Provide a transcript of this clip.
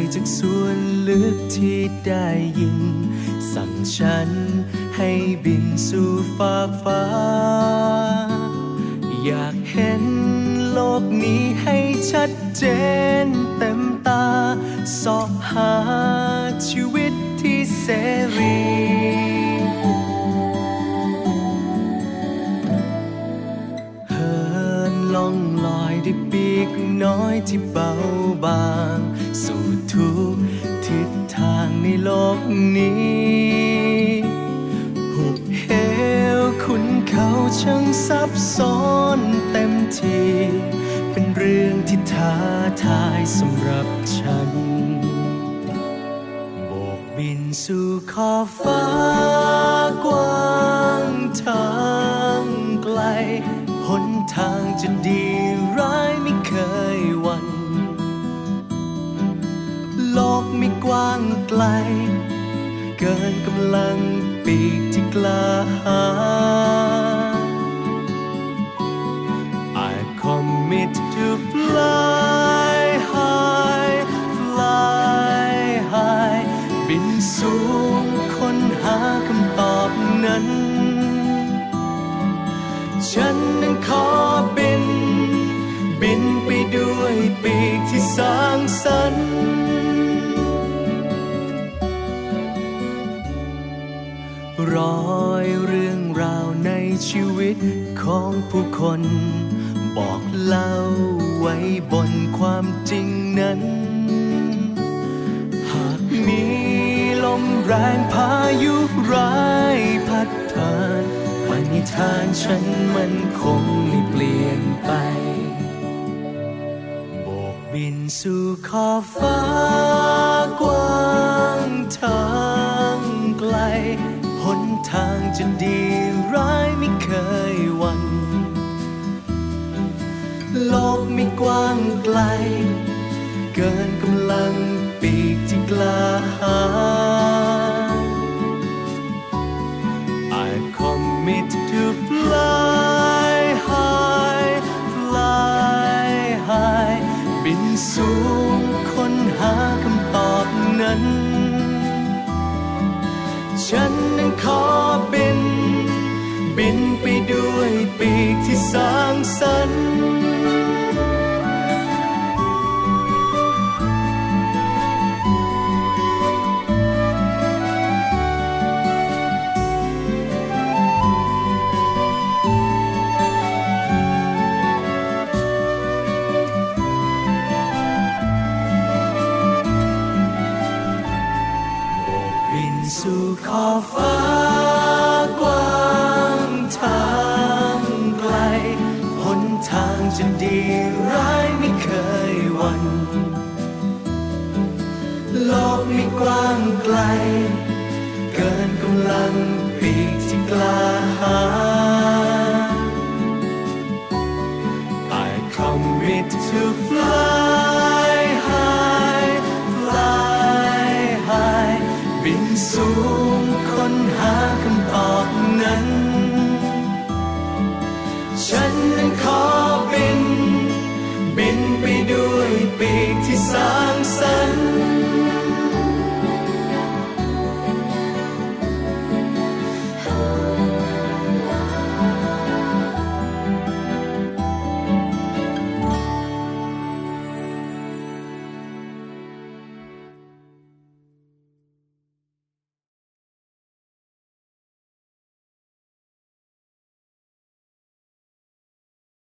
จากส่วนลึกที่ได้ยินสั่งฉันให้บินสู่ฟากฟ้าอยากเห็นโลกนี้ให้ชัดเจนเต็มตาสอบหาชีวิตที่เสรีเหินล่องลอยด้วยปีกน้อยที่เบาบางสู่ทุกทิศทางในโลกนี้หุบเหวขุนเขาช่างซับซ้อนเต็มทีเป็นเรื่องที่ท้าทายสำหรับฉันโบกบินสู่ขอบฟ้ากว้างทางไกลหนทางจะดีร้ายไม่เคยหวั่นโลกไม่กว้างไกลเกินกำลังปีกที่กล้าหาญ I commit to fly high fly high บินสูงค้นหาคำตอบนั้นฉันนั้นขอบินไปด้วยปีกที่สร้างสรรค์ร้อยเรื่องราวในชีวิตของผู้คนบอกเล่าไว้บนความจริงนั้นหากมีลมแรงพายุร้ายพัดผ่านปณิธานฉันมันคงไม่เปลี่ยนไปโบกบินสู่ขอบฟ้ากว้างทางไกลหนทางจะดีร้ายไม่เคยหวั่นโลกไม่กว้างไกลเกินกำลังปีกที่กล้าหาญ I commit to fly high fly high บินสูงค้นหาคำตอบนั้นฉันนั้นขอบินไปด้วยปีกที่สร้างสรรค์สู่ขอบฟ้ากว้างทางไกลหนทางจะดีร้ายไม่เคยหวั่นโลกไม่กว้างไกลเกินกำลังปีกที่กล้าหาญ I commit to fly